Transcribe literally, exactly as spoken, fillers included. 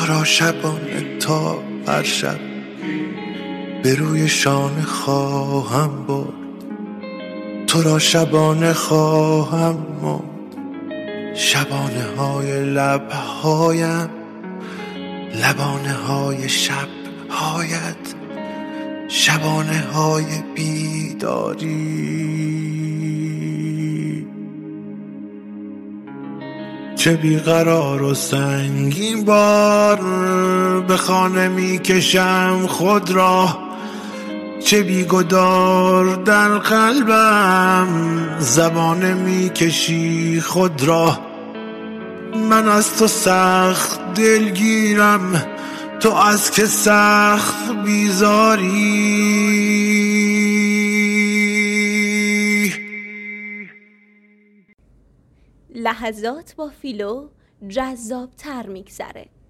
تو را شبانه تا هر شب به روی شانه خواهم برد، تو را شبانه خواهم مرد. شبانه های لبهایم، لبانه های شبهایت، شبانه های بیداری. چه بیقرار و سنگین بار به خانه می کشم خود را، چه بیگدار در قلبم زبانه می کشی خود را. من از تو سخت دلگیرم، تو از که سخت بیزاری. لحظات با فیلو جذاب تر میگذره.